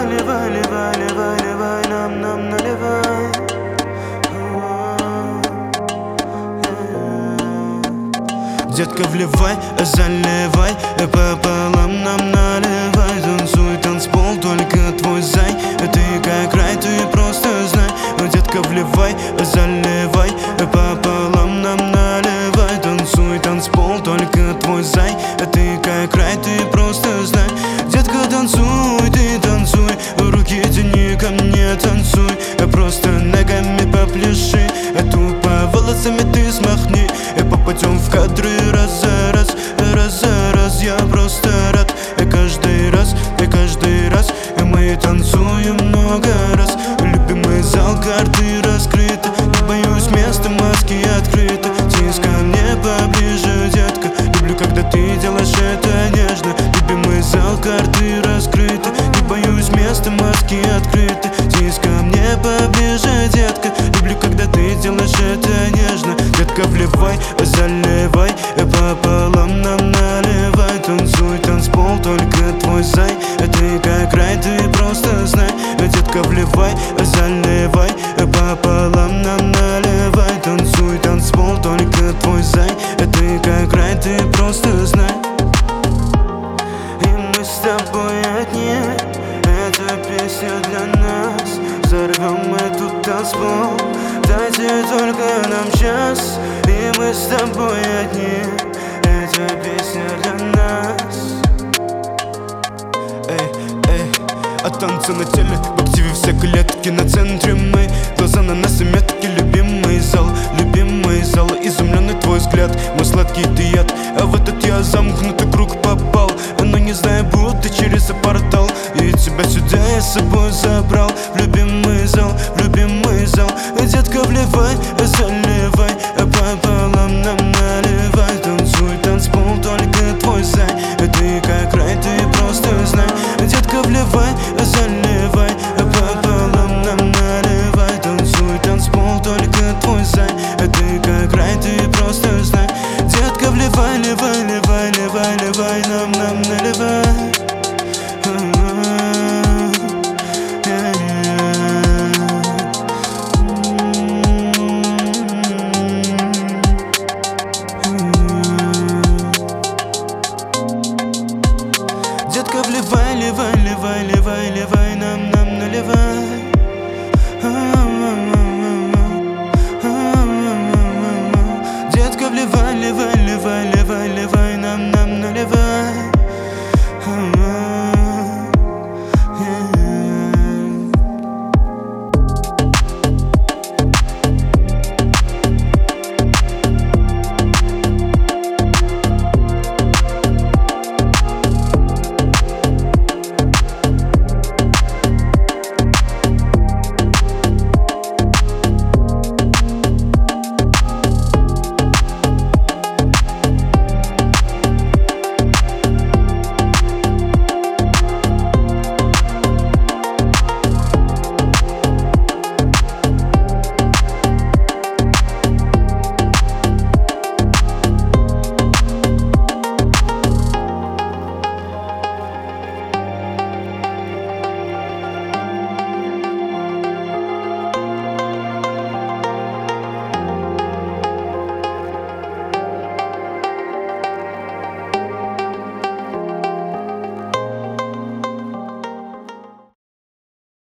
наливай, ливай, ливай, ливай, нам наливай. Детка, вливай, заливай, пополам нам наливай. Танцуй, танцпол, только твой зай. Ты как рай, ты просто знай. Детка, вливай, заливай, пополам нам наливай. Танцуй, танцпол, только твой зай. Ты как рай, ты просто знай. Детка, танцуй, ты танцуй, руки тяни ко мне, танцуй. Просто ногами попляши, тупо волосами ты смахни. Попадем в кадры раз за раз, раз за раз. Я просто рад, каждый раз мы танцуем много раз. Любимый зал, карты раскрыты, не боюсь места, маски открыты. Тись ко мне поближе, детка, люблю, когда ты делаешь это нежно. Любимый зал, карты раскрыты, не боюсь места, маски открыты. Тись ко мне поближе, детка, люблю, когда ты делаешь это нежно. Детка, вливай, заливай, пополам нам наливай. Танцуй, танцпол, только твой зай. Ты как рай, ты просто знай. Детка, вливай, заливай, пополам нам наливай. Танцуй, танцпол, только твой зай. Ты как рай, ты просто знай. И мы с тобой одни, эта песня для нас. Взорвем этот танцпол, дайте только нам час. И мы с тобой одни, эта песня для нас. От танца на теле, в активе все клетки на центре мы. Глаза на нас и метки, любимый зал, изумленный твой взгляд, мой сладкий ты яд. А в этот я замкнутый круг попал, но не знаю, будто через портал. И тебя сюда я с собой забрал, в любимый зал, Детка, вливай,